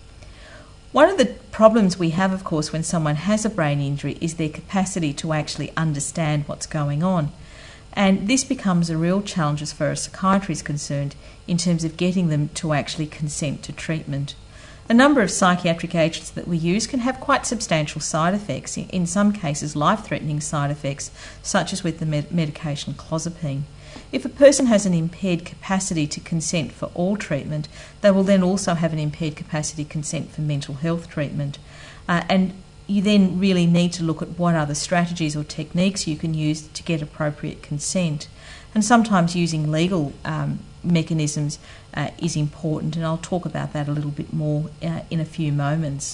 One of the problems we have, of course, when someone has a brain injury is their capacity to actually understand what's going on. And this becomes a real challenge as far as psychiatry is concerned in terms of getting them to actually consent to treatment. A number of psychiatric agents that we use can have quite substantial side effects, in some cases life-threatening side effects, such as with the medication clozapine. If a person has an impaired capacity to consent for all treatment, they will then also have an impaired capacity to consent for mental health treatment. And you then really need to look at what other strategies or techniques you can use to get appropriate consent. And sometimes using legal mechanisms is important, and I'll talk about that a little bit more in a few moments.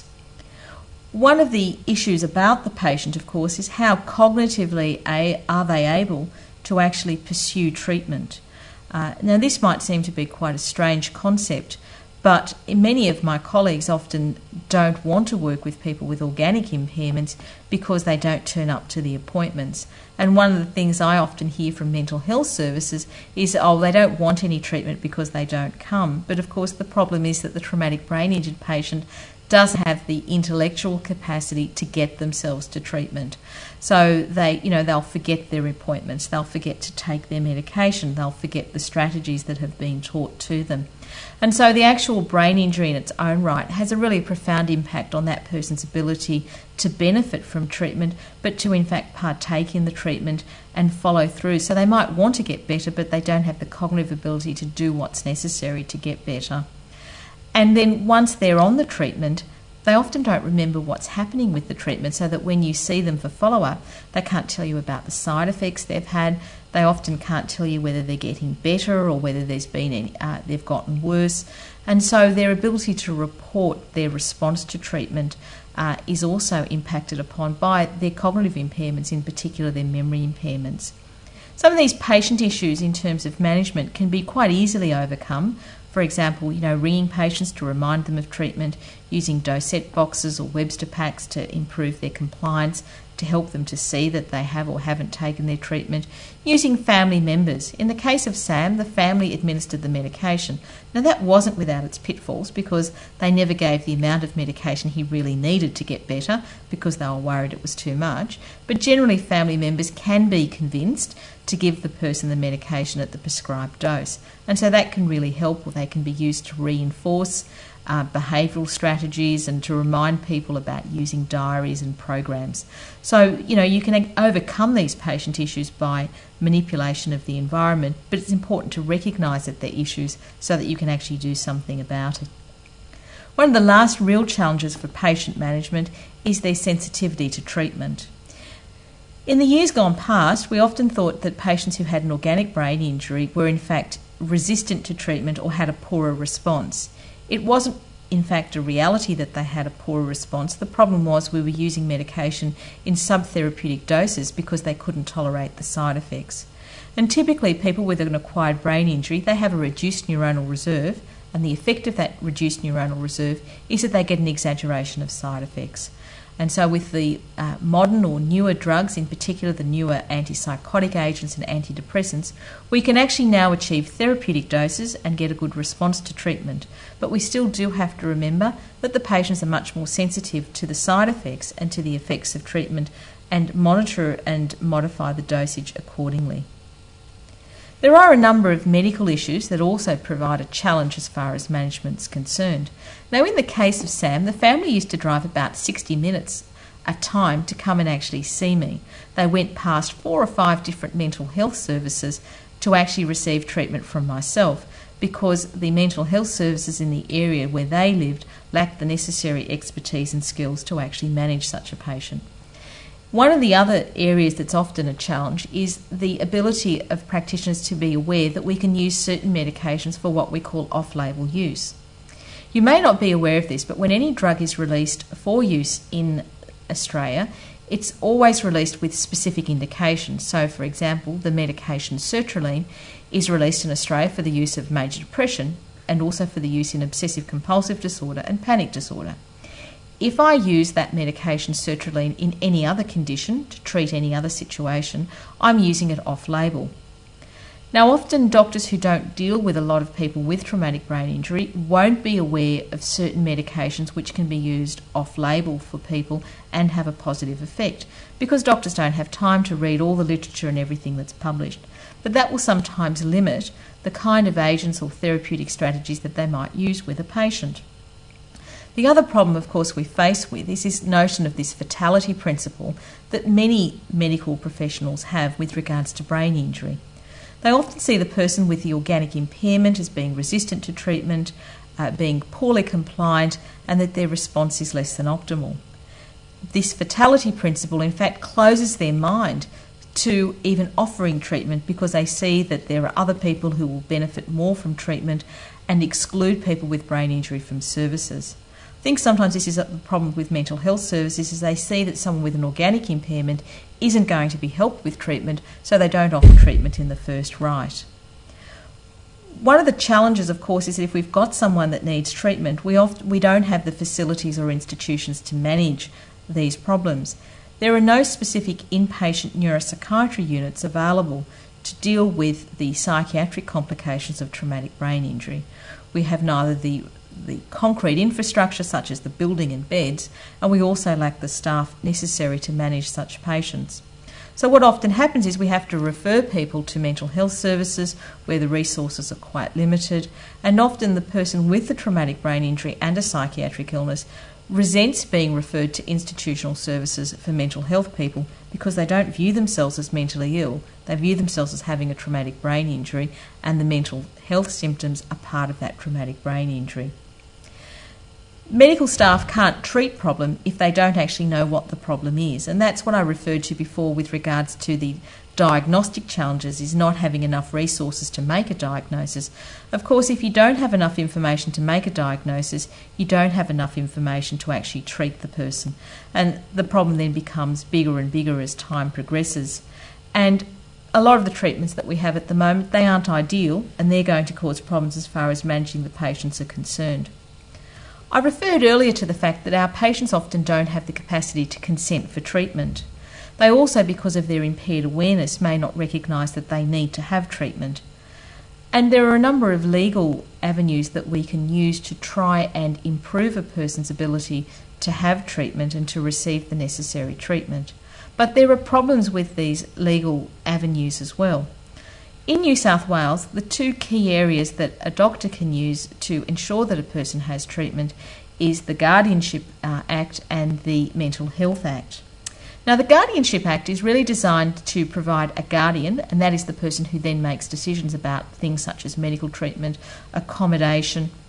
One of the issues about the patient, of course, is how cognitively are they able to actually pursue treatment. Now, this might seem to be quite a strange concept, but many of my colleagues often don't want to work with people with organic impairments because they don't turn up to the appointments. And one of the things I often hear from mental health services is, oh, they don't want any treatment because they don't come. But of course the problem is that the traumatic brain injured patient does have the intellectual capacity to get themselves to treatment. So they'll forget their appointments, they'll forget to take their medication, they'll forget the strategies that have been taught to them. And so the actual brain injury in its own right has a really profound impact on that person's ability to benefit from treatment, but to in fact partake in the treatment and follow through. So they might want to get better, but they don't have the cognitive ability to do what's necessary to get better. And then once they're on the treatment, they often don't remember what's happening with the treatment, so that when you see them for follow-up, they can't tell you about the side effects they've had. They often can't tell you whether they're getting better or whether there's been they've gotten worse. And so their ability to report their response to treatment is also impacted upon by their cognitive impairments, in particular their memory impairments. Some of these patient issues in terms of management can be quite easily overcome. For example, ringing patients to remind them of treatment, using dosette boxes or Webster packs to improve their compliance, to help them to see that they have or haven't taken their treatment, using family members. In the case of Sam, the family administered the medication. Now that wasn't without its pitfalls, because they never gave the amount of medication he really needed to get better because they were worried it was too much. But generally family members can be convinced to give the person the medication at the prescribed dose. And so that can really help, or they can be used to reinforce behavioural strategies and to remind people about using diaries and programs. So, you can overcome these patient issues by manipulation of the environment, but it's important to recognise that they're issues so that you can actually do something about it. One of the last real challenges for patient management is their sensitivity to treatment. In the years gone past, we often thought that patients who had an organic brain injury were in fact resistant to treatment or had a poorer response. It wasn't in fact a reality that they had a poorer response. The problem was we were using medication in subtherapeutic doses because they couldn't tolerate the side effects. And typically people with an acquired brain injury, they have a reduced neuronal reserve, and the effect of that reduced neuronal reserve is that they get an exaggeration of side effects. And so with the modern or newer drugs, in particular the newer antipsychotic agents and antidepressants, we can actually now achieve therapeutic doses and get a good response to treatment. But we still do have to remember that the patients are much more sensitive to the side effects and to the effects of treatment, and monitor and modify the dosage accordingly. There are a number of medical issues that also provide a challenge as far as management is concerned. Now, in the case of Sam, the family used to drive about 60 minutes a time to come and actually see me. They went past 4 or 5 different mental health services to actually receive treatment from myself, because the mental health services in the area where they lived lacked the necessary expertise and skills to actually manage such a patient. One of the other areas that's often a challenge is the ability of practitioners to be aware that we can use certain medications for what we call off-label use. You may not be aware of this, but when any drug is released for use in Australia, it's always released with specific indications. So, for example, the medication sertraline is released in Australia for the use of major depression and also for the use in obsessive compulsive disorder and panic disorder. If I use that medication sertraline in any other condition to treat any other situation, I'm using it off-label. Now, often doctors who don't deal with a lot of people with traumatic brain injury won't be aware of certain medications which can be used off-label for people and have a positive effect, because doctors don't have time to read all the literature and everything that's published. But that will sometimes limit the kind of agents or therapeutic strategies that they might use with a patient. The other problem, of course, we face with is this notion of this fatality principle that many medical professionals have with regards to brain injury. They often see the person with the organic impairment as being resistant to treatment, being poorly compliant, and that their response is less than optimal. This fatality principle, in fact, closes their mind to even offering treatment, because they see that there are other people who will benefit more from treatment and exclude people with brain injury from services. I think sometimes this is a problem with mental health services, is they see that someone with an organic impairment isn't going to be helped with treatment, so they don't offer treatment in the first right. One of the challenges, of course, is that if we've got someone that needs treatment, we don't have the facilities or institutions to manage these problems. There are no specific inpatient neuropsychiatry units available to deal with the psychiatric complications of traumatic brain injury. We have neither the concrete infrastructure, such as the building and beds, and we also lack the staff necessary to manage such patients. So what often happens is we have to refer people to mental health services where the resources are quite limited, and often the person with the traumatic brain injury and a psychiatric illness resents being referred to institutional services for mental health people because they don't view themselves as mentally ill. They view themselves as having a traumatic brain injury, and the mental health symptoms are part of that traumatic brain injury. Medical staff can't treat problem if they don't actually know what the problem is, and that's what I referred to before with regards to the diagnostic challenges, is not having enough resources to make a diagnosis. Of course, if you don't have enough information to make a diagnosis, you don't have enough information to actually treat the person, and the problem then becomes bigger and bigger as time progresses. And a lot of the treatments that we have at the moment, they aren't ideal, and they're going to cause problems as far as managing the patients are concerned. I referred earlier to the fact that our patients often don't have the capacity to consent for treatment. They also, because of their impaired awareness, may not recognise that they need to have treatment. And there are a number of legal avenues that we can use to try and improve a person's ability to have treatment and to receive the necessary treatment. But there are problems with these legal avenues as well. In New South Wales, the two key areas that a doctor can use to ensure that a person has treatment is the Guardianship Act and the Mental Health Act. Now, the Guardianship Act is really designed to provide a guardian, and that is the person who then makes decisions about things such as medical treatment, accommodation,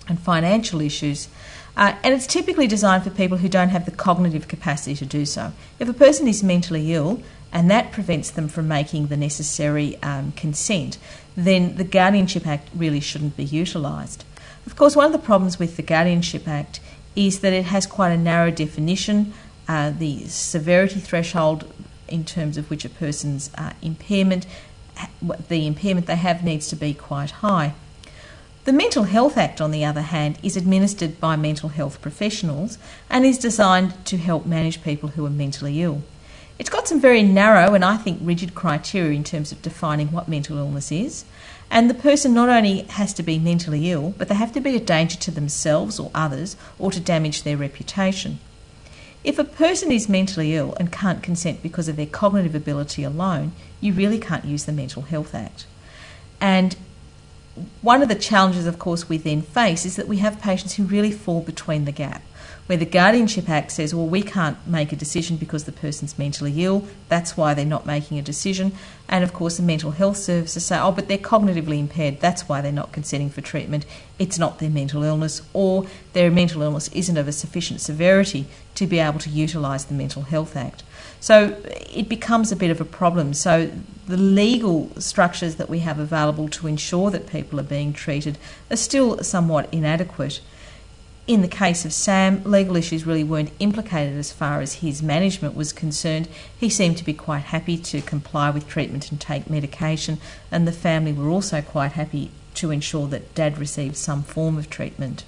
and financial issues. And it's typically designed for people who don't have the cognitive capacity to do so. If a person is mentally ill and that prevents them from making the necessary consent, then the Guardianship Act really shouldn't be utilised. Of course, one of the problems with the Guardianship Act is that it has quite a narrow definition. The severity threshold in terms of which a person's impairment, the impairment they have, needs to be quite high. The Mental Health Act, on the other hand, is administered by mental health professionals and is designed to help manage people who are mentally ill. It's got some very narrow and I think rigid criteria in terms of defining what mental illness is, and the person not only has to be mentally ill, but they have to be a danger to themselves or others or to damage their reputation. If a person is mentally ill and can't consent because of their cognitive ability alone, you really can't use the Mental Health Act. And one of the challenges, of course, we then face is that we have patients who really fall between the gap, where the Guardianship Act says, well, we can't make a decision because the person's mentally ill, that's why they're not making a decision. And of course, the mental health services say, oh, but they're cognitively impaired, that's why they're not consenting for treatment. It's not their mental illness, or their mental illness isn't of a sufficient severity to be able to utilise the Mental Health Act. So it becomes a bit of a problem. So the legal structures that we have available to ensure that people are being treated are still somewhat inadequate. In the case of Sam, legal issues really weren't implicated as far as his management was concerned. He seemed to be quite happy to comply with treatment and take medication, and the family were also quite happy to ensure that Dad received some form of treatment.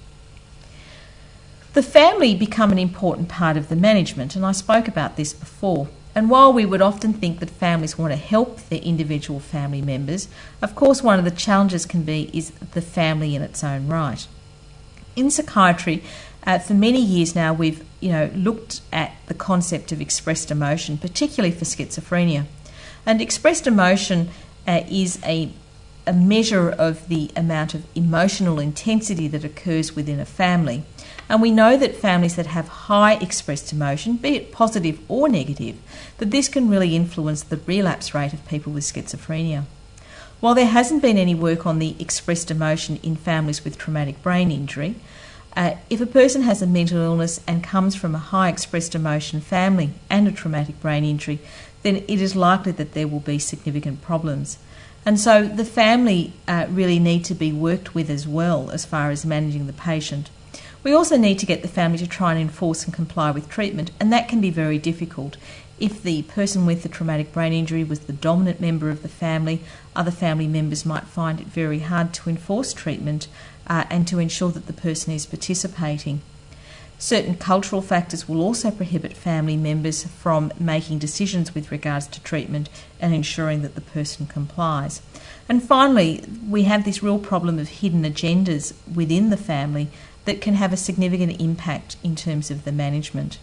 The family become an important part of the management, and I spoke about this before. And while we would often think that families want to help their individual family members, of course one of the challenges can be is the family in its own right. In psychiatry, for many years now, we've looked at the concept of expressed emotion, particularly for schizophrenia. And expressed emotion is a measure of the amount of emotional intensity that occurs within a family. And we know that families that have high expressed emotion, be it positive or negative, that this can really influence the relapse rate of people with schizophrenia. While there hasn't been any work on the expressed emotion in families with traumatic brain injury, if a person has a mental illness and comes from a high expressed emotion family and a traumatic brain injury, then it is likely that there will be significant problems. And so the family really need to be worked with as well as far as managing the patient. We also need to get the family to try and enforce and comply with treatment, and that can be very difficult. If the person with the traumatic brain injury was the dominant member of the family, other family members might find it very hard to enforce treatment and to ensure that the person is participating. Certain cultural factors will also prohibit family members from making decisions with regards to treatment and ensuring that the person complies. And finally, we have this real problem of hidden agendas within the family that can have a significant impact in terms of the management.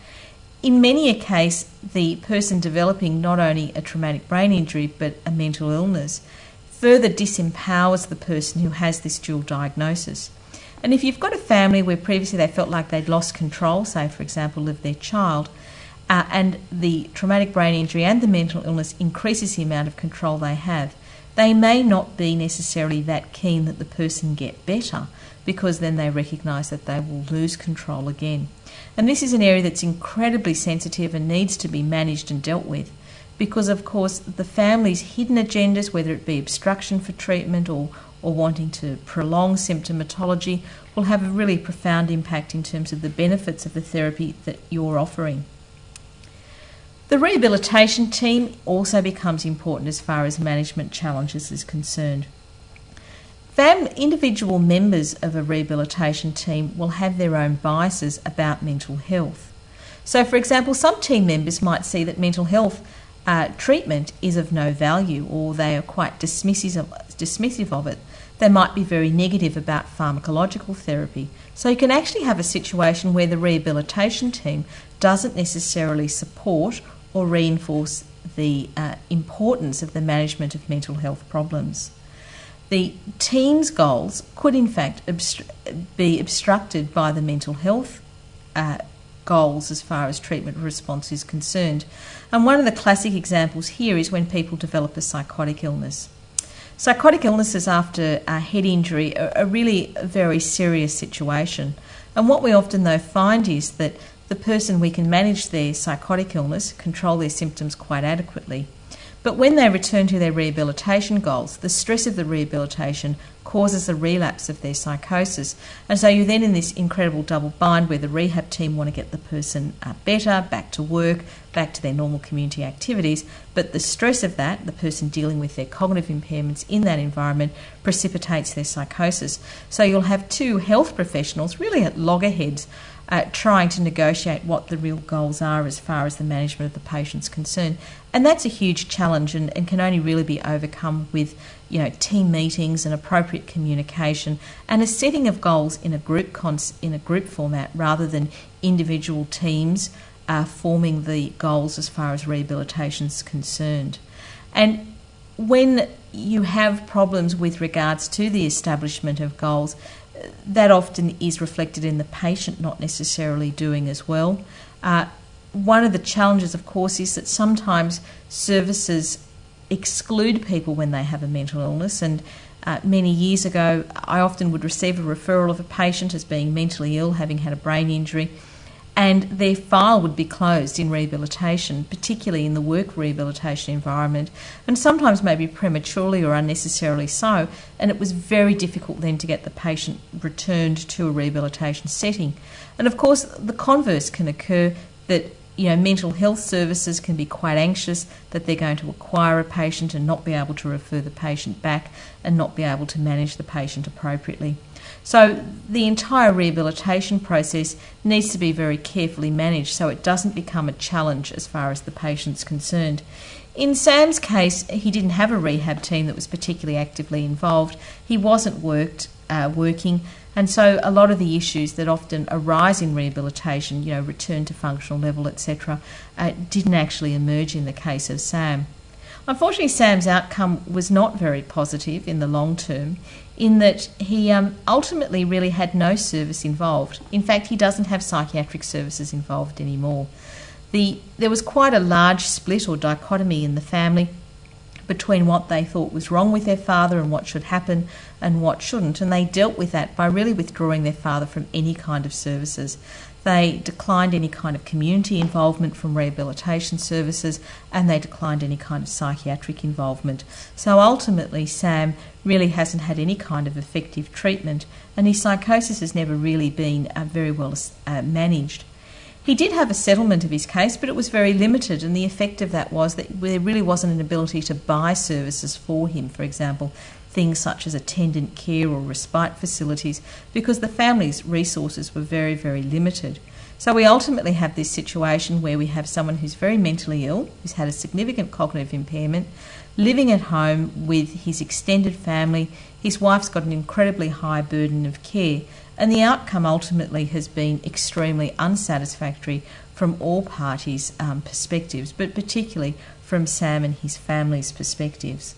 In many a case, the person developing not only a traumatic brain injury but a mental illness further disempowers the person who has this dual diagnosis. And if you've got a family where previously they felt like they'd lost control, say for example of their child, and the traumatic brain injury and the mental illness increases the amount of control they have, they may not be necessarily that keen that the person get better, because then they recognise that they will lose control again. And this is an area that's incredibly sensitive and needs to be managed and dealt with, because of course the family's hidden agendas, whether it be obstruction for treatment or wanting to prolong symptomatology, will have a really profound impact in terms of the benefits of the therapy that you're offering. The rehabilitation team also becomes important as far as management challenges is concerned. Individual members of a rehabilitation team will have their own biases about mental health. So, for example, some team members might see that mental health treatment is of no value, or they are quite dismissive of it. They might be very negative about pharmacological therapy. So you can actually have a situation where the rehabilitation team doesn't necessarily support or reinforce the importance of the management of mental health problems. The team's goals could in fact be obstructed by the mental health goals as far as treatment response is concerned. And one of the classic examples here is when people develop a psychotic illness. Psychotic illnesses after a head injury are really a very serious situation. And what we often though find is that the person, we can manage their psychotic illness, control their symptoms quite adequately. But when they return to their rehabilitation goals, the stress of the rehabilitation causes a relapse of their psychosis. And so you're then in this incredible double bind where the rehab team want to get the person better, back to work, back to their normal community activities. But the stress of that, the person dealing with their cognitive impairments in that environment, precipitates their psychosis. So you'll have two health professionals really at loggerheads trying to negotiate what the real goals are as far as the management of the patient's concerned. And that's a huge challenge and can only really be overcome with team meetings and appropriate communication and a setting of goals in a group format rather than individual teams forming the goals as far as rehabilitation is concerned. And when you have problems with regards to the establishment of goals, that often is reflected in the patient not necessarily doing as well. One of the challenges, of course, is that sometimes services exclude people when they have a mental illness. And many years ago, I often would receive a referral of a patient as being mentally ill, having had a brain injury, and their file would be closed in rehabilitation, particularly in the work rehabilitation environment, and sometimes maybe prematurely or unnecessarily so, and it was very difficult then to get the patient returned to a rehabilitation setting. And of course, the converse can occur, that mental health services can be quite anxious that they're going to acquire a patient and not be able to refer the patient back and not be able to manage the patient appropriately. So the entire rehabilitation process needs to be very carefully managed so it doesn't become a challenge as far as the patient's concerned. In Sam's case, he didn't have a rehab team that was particularly actively involved. He wasn't working, and so a lot of the issues that often arise in rehabilitation, return to functional level, etc., didn't actually emerge in the case of Sam. Unfortunately, Sam's outcome was not very positive in the long term, in that he ultimately really had no service involved. In fact, he doesn't have psychiatric services involved anymore. There was quite a large split or dichotomy in the family between what they thought was wrong with their father and what should happen and what shouldn't, and they dealt with that by really withdrawing their father from any kind of services. They declined any kind of community involvement from rehabilitation services, and they declined any kind of psychiatric involvement. So ultimately, Sam really hasn't had any kind of effective treatment, and his psychosis has never really been very well managed. He did have a settlement of his case, but it was very limited, and the effect of that was that there really wasn't an ability to buy services for him, for example, things such as attendant care or respite facilities, because the family's resources were very, very limited. So we ultimately have this situation where we have someone who's very mentally ill, who's had a significant cognitive impairment, living at home with his extended family. His wife's got an incredibly high burden of care, and the outcome ultimately has been extremely unsatisfactory from all parties' perspectives, but particularly from Sam and his family's perspectives.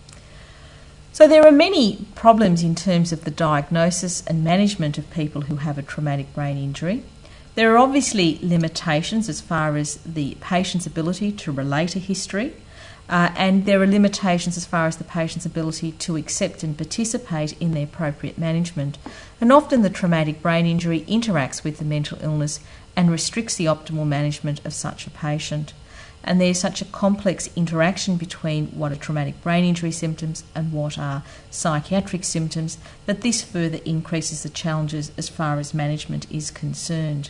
So there are many problems in terms of the diagnosis and management of people who have a traumatic brain injury. There are obviously limitations as far as the patient's ability to relate a history, and there are limitations as far as the patient's ability to accept and participate in the appropriate management. And often the traumatic brain injury interacts with the mental illness and restricts the optimal management of such a patient. And there's such a complex interaction between what are traumatic brain injury symptoms and what are psychiatric symptoms that this further increases the challenges as far as management is concerned.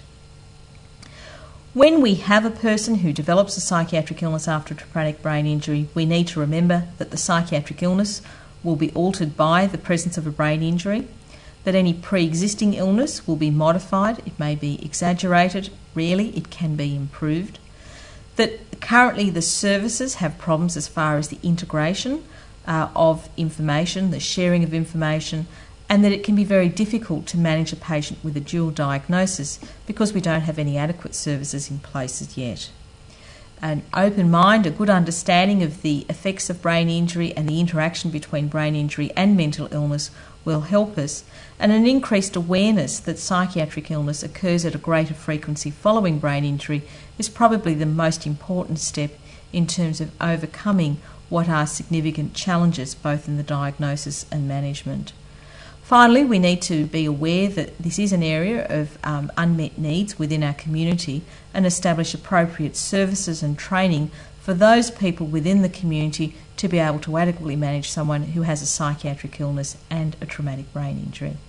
When we have a person who develops a psychiatric illness after a traumatic brain injury, we need to remember that the psychiatric illness will be altered by the presence of a brain injury, that any pre-existing illness will be modified, it may be exaggerated, rarely it can be improved, that currently the services have problems as far as the integration of information, the sharing of information, and that it can be very difficult to manage a patient with a dual diagnosis because we don't have any adequate services in place as yet. An open mind, a good understanding of the effects of brain injury and the interaction between brain injury and mental illness will help us, and an increased awareness that psychiatric illness occurs at a greater frequency following brain injury is probably the most important step in terms of overcoming what are significant challenges both in the diagnosis and management. Finally, we need to be aware that this is an area of unmet needs within our community and establish appropriate services and training for those people within the community to be able to adequately manage someone who has a psychiatric illness and a traumatic brain injury.